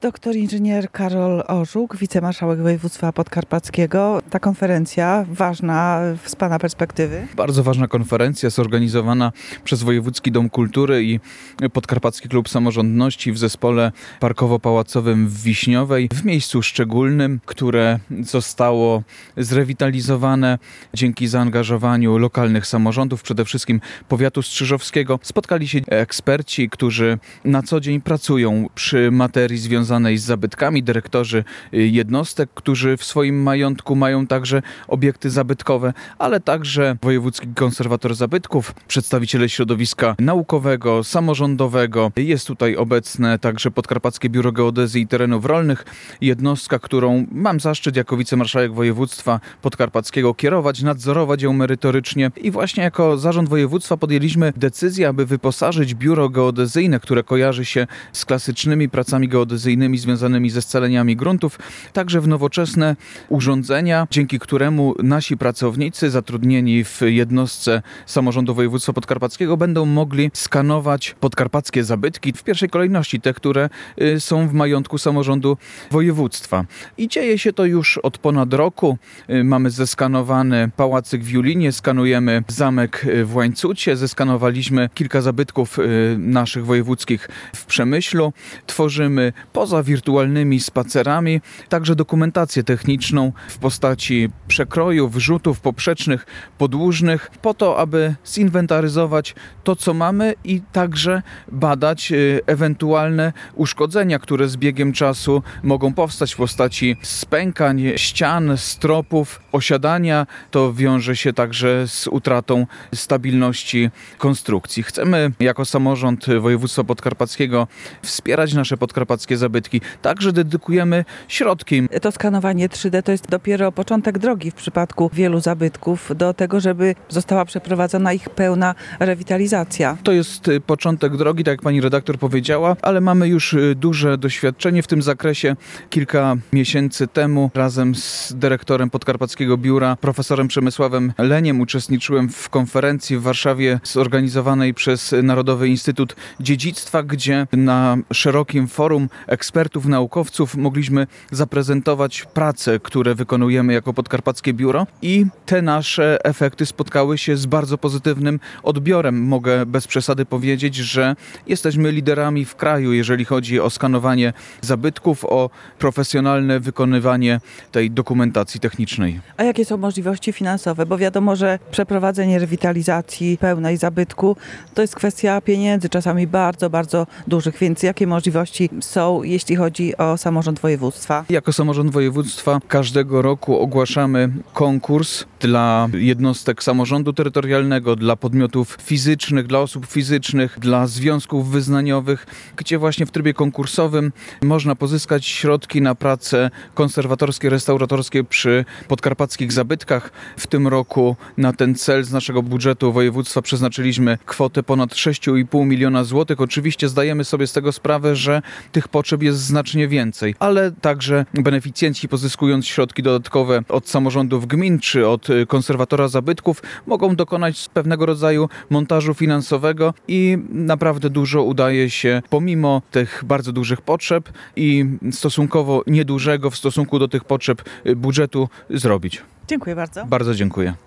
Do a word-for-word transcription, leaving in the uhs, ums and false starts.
Doktor inżynier Karol Orzuk, wicemarszałek województwa podkarpackiego. Ta konferencja ważna z pana perspektywy? Bardzo ważna konferencja zorganizowana przez Wojewódzki Dom Kultury i Podkarpacki Klub Samorządności w zespole parkowo-pałacowym w Wiśniowej, w miejscu szczególnym, które zostało zrewitalizowane dzięki zaangażowaniu lokalnych samorządów, przede wszystkim powiatu strzyżowskiego. Spotkali się eksperci, którzy na co dzień pracują przy materii związanej z zabytkami, dyrektorzy jednostek, którzy w swoim majątku mają także obiekty zabytkowe, ale także wojewódzki konserwator zabytków, przedstawiciele środowiska naukowego, samorządowego. Jest tutaj obecne także Podkarpackie Biuro Geodezji i Terenów Rolnych, jednostka, którą mam zaszczyt jako wicemarszałek województwa podkarpackiego kierować, nadzorować ją merytorycznie i właśnie jako zarząd województwa podjęliśmy decyzję, aby wyposażyć biuro geodezyjne, które kojarzy się z klasycznymi pracami geodezyjnymi związanymi ze scaleniami gruntów, także w nowoczesne urządzenia, dzięki któremu nasi pracownicy zatrudnieni w jednostce samorządu województwa podkarpackiego będą mogli skanować podkarpackie zabytki, w pierwszej kolejności te, które są w majątku samorządu województwa. I dzieje się to już od ponad roku. Mamy zeskanowany pałacyk w Julinie, skanujemy zamek w Łańcucie, zeskanowaliśmy kilka zabytków naszych wojewódzkich w Przemyślu, tworzymy poza wirtualnymi spacerami także dokumentację techniczną w postaci przekrojów, rzutów poprzecznych, podłużnych, po to, aby zinwentaryzować to, co mamy i także badać ewentualne uszkodzenia, które z biegiem czasu mogą powstać w postaci spękań, ścian, stropów, osiadania. To wiąże się także z utratą stabilności konstrukcji. Chcemy jako samorząd województwa podkarpackiego wspierać nasze podkarpackie zabytki. Także dedykujemy środki. To skanowanie trzy D to jest dopiero początek drogi w przypadku wielu zabytków do tego, żeby została przeprowadzona ich pełna rewitalizacja. To jest początek drogi, tak jak pani redaktor powiedziała, ale mamy już duże doświadczenie w tym zakresie. Kilka miesięcy temu razem z dyrektorem Podkarpackiego Biura, profesorem Przemysławem Leniem, uczestniczyłem w konferencji w Warszawie zorganizowanej przez Narodowy Instytut Dziedzictwa, gdzie na szerokim forum ekspertów, naukowców mogliśmy zaprezentować prace, które wykonujemy jako Podkarpackie Biuro i te nasze efekty spotkały się z bardzo pozytywnym odbiorem. Mogę bez przesady powiedzieć, że jesteśmy liderami w kraju, jeżeli chodzi o skanowanie zabytków, o profesjonalne wykonywanie tej dokumentacji technicznej. A jakie są możliwości finansowe? Bo wiadomo, że przeprowadzenie rewitalizacji pełnej zabytku to jest kwestia pieniędzy, czasami bardzo, bardzo dużych, więc jakie możliwości są, jeśli chodzi o samorząd województwa? Jako samorząd województwa każdego roku ogłaszamy konkurs dla jednostek samorządu terytorialnego, dla podmiotów fizycznych, dla osób fizycznych, dla związków wyznaniowych, gdzie właśnie w trybie konkursowym można pozyskać środki na prace konserwatorskie, restauratorskie przy podkarpackich zabytkach. W tym roku na ten cel z naszego budżetu województwa przeznaczyliśmy kwotę ponad sześć i pół miliona złotych. Oczywiście zdajemy sobie z tego sprawę, że tych potrzeb jest znacznie więcej, ale także beneficjenci, pozyskując środki dodatkowe od samorządów gmin czy od konserwatora zabytków, mogą dokonać pewnego rodzaju montażu finansowego i naprawdę dużo udaje się pomimo tych bardzo dużych potrzeb i stosunkowo niedużego w stosunku do tych potrzeb budżetu zrobić. Dziękuję bardzo. Bardzo dziękuję.